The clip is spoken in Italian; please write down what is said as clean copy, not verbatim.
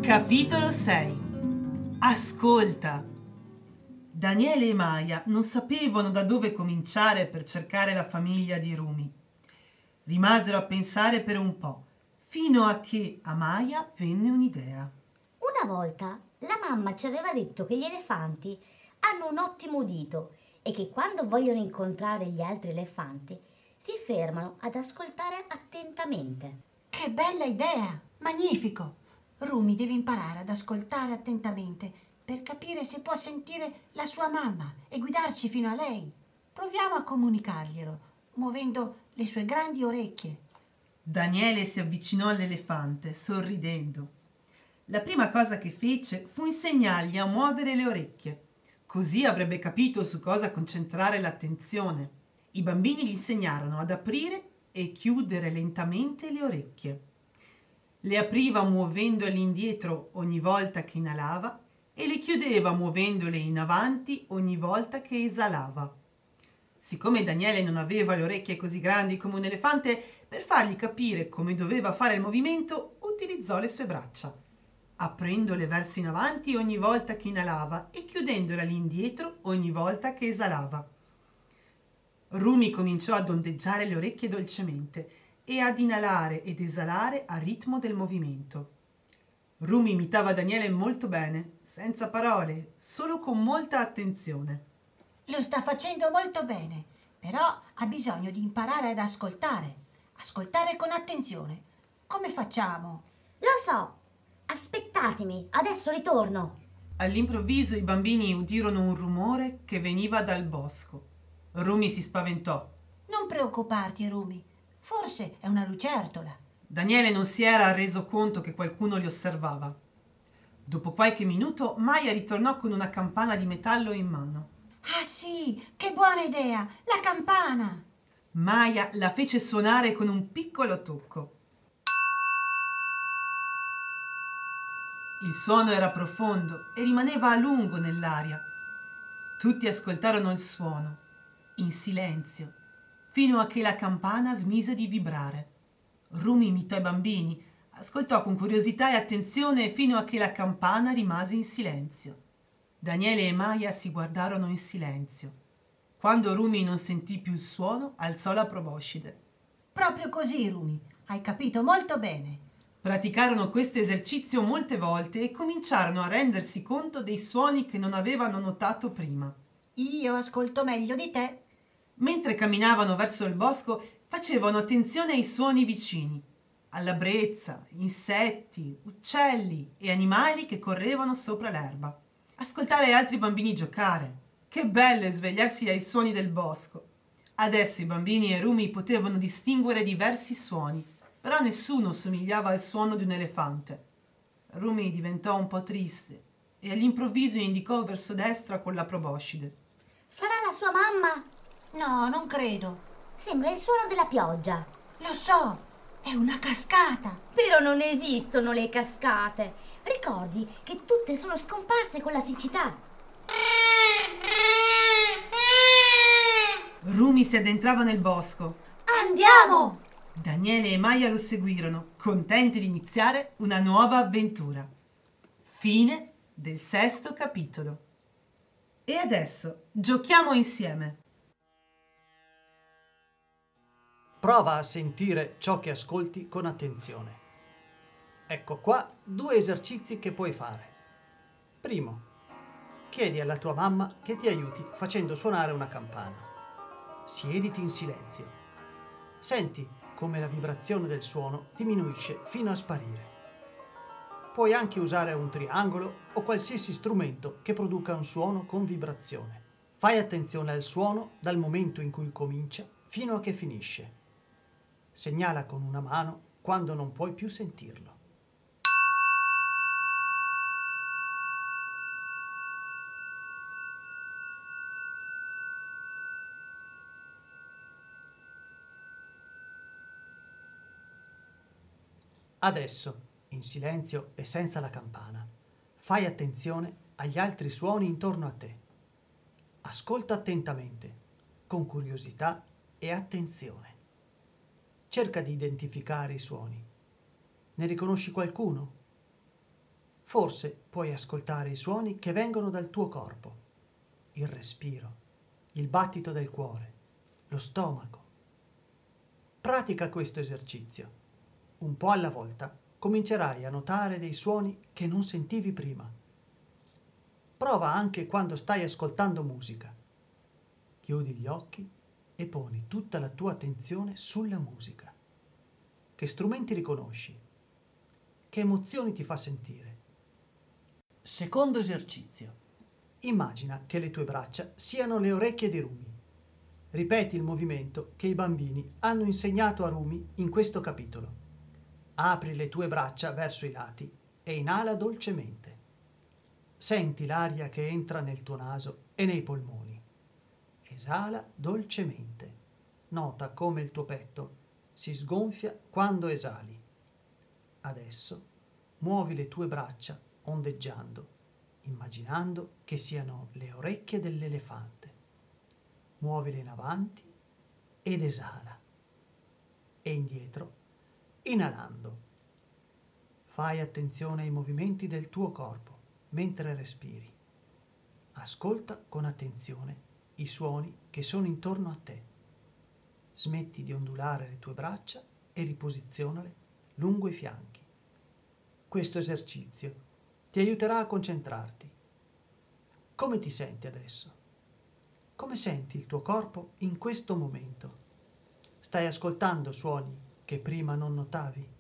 Capitolo 6. Ascolta. Daniele e Maya non sapevano da dove cominciare per cercare la famiglia di Rumi. Rimasero a pensare per un po', fino a che a Maya venne un'idea. Una volta la mamma ci aveva detto che gli elefanti hanno un ottimo udito e che quando vogliono incontrare gli altri elefanti si fermano ad ascoltare attentamente. Che bella idea! Magnifico! Rumi deve imparare ad ascoltare attentamente per capire se può sentire la sua mamma e guidarci fino a lei. Proviamo a comunicarglielo, muovendo le sue grandi orecchie. Daniele si avvicinò all'elefante, sorridendo. La prima cosa che fece fu insegnargli a muovere le orecchie. Così avrebbe capito su cosa concentrare l'attenzione. I bambini gli insegnarono ad aprire e chiudere lentamente le orecchie. Le apriva muovendole indietro ogni volta che inalava e le chiudeva muovendole in avanti ogni volta che esalava. Siccome Daniele non aveva le orecchie così grandi come un elefante, per fargli capire come doveva fare il movimento, utilizzò le sue braccia, aprendole verso in avanti ogni volta che inalava e chiudendole all'indietro ogni volta che esalava. Rumi cominciò ad ondeggiare le orecchie dolcemente e ad inalare ed esalare a ritmo del movimento. Rumi imitava Daniele molto bene, senza parole, solo con molta attenzione. Lo sta facendo molto bene, però ha bisogno di imparare ad ascoltare. Ascoltare con attenzione. Come facciamo? Lo so! Aspettatemi, adesso ritorno. All'improvviso i bambini udirono un rumore che veniva dal bosco. Rumi si spaventò. Non preoccuparti, Rumi. Forse è una lucertola. Daniele non si era reso conto che qualcuno li osservava. Dopo qualche minuto Maya ritornò con una campana di metallo in mano. Ah sì, che buona idea! La campana! Maya la fece suonare con un piccolo tocco. Il suono era profondo e rimaneva a lungo nell'aria. Tutti ascoltarono il suono, in silenzio, fino a che la campana smise di vibrare. Rumi imitò i bambini, ascoltò con curiosità e attenzione fino a che la campana rimase in silenzio. Daniele e Maya si guardarono in silenzio. Quando Rumi non sentì più il suono, alzò la proboscide. Proprio così, Rumi. Hai capito molto bene. Praticarono questo esercizio molte volte e cominciarono a rendersi conto dei suoni che non avevano notato prima. Io ascolto meglio di te. Mentre camminavano verso il bosco, facevano attenzione ai suoni vicini, alla brezza, insetti, uccelli e animali che correvano sopra l'erba. Ascoltare altri bambini giocare. Che bello è svegliarsi ai suoni del bosco. Adesso i bambini e Rumi potevano distinguere diversi suoni, però nessuno somigliava al suono di un elefante. Rumi diventò un po' triste e all'improvviso indicò verso destra con la proboscide. Sarà la sua mamma? No, non credo. Sembra il suono della pioggia. Lo so, è una cascata. Però non esistono le cascate. Ricordi che tutte sono scomparse con la siccità. Rumi si addentrava nel bosco. Andiamo! Daniele e Maya lo seguirono, contenti di iniziare una nuova avventura. Fine del 6° capitolo. E adesso giochiamo insieme. Prova a sentire ciò che ascolti con attenzione. Ecco qua 2 esercizi che puoi fare. Primo, chiedi alla tua mamma che ti aiuti facendo suonare una campana. Siediti in silenzio. Senti come la vibrazione del suono diminuisce fino a sparire. Puoi anche usare un triangolo o qualsiasi strumento che produca un suono con vibrazione. Fai attenzione al suono dal momento in cui comincia fino a che finisce. Segnala con una mano quando non puoi più sentirlo. Adesso, in silenzio e senza la campana, fai attenzione agli altri suoni intorno a te. Ascolta attentamente, con curiosità e attenzione. Cerca di identificare i suoni. Ne riconosci qualcuno? Forse puoi ascoltare i suoni che vengono dal tuo corpo, il respiro, il battito del cuore, lo stomaco. Pratica questo esercizio. Un po' alla volta comincerai a notare dei suoni che non sentivi prima. Prova anche quando stai ascoltando musica. Chiudi gli occhi e poni tutta la tua attenzione sulla musica. Che strumenti riconosci? Che emozioni ti fa sentire? Secondo esercizio. Immagina che le tue braccia siano le orecchie di Rumi. Ripeti il movimento che i bambini hanno insegnato a Rumi in questo capitolo. Apri le tue braccia verso i lati e inala dolcemente. Senti l'aria che entra nel tuo naso e nei polmoni. Esala dolcemente. Nota come il tuo petto si sgonfia quando esali. Adesso muovi le tue braccia ondeggiando, immaginando che siano le orecchie dell'elefante. Muovile in avanti ed esala. E indietro, inalando. Fai attenzione ai movimenti del tuo corpo mentre respiri. Ascolta con attenzione i suoni che sono intorno a te. Smetti di ondulare le tue braccia e riposizionale lungo i fianchi. Questo esercizio ti aiuterà a concentrarti. Come ti senti adesso? Come senti il tuo corpo in questo momento? Stai ascoltando suoni che prima non notavi?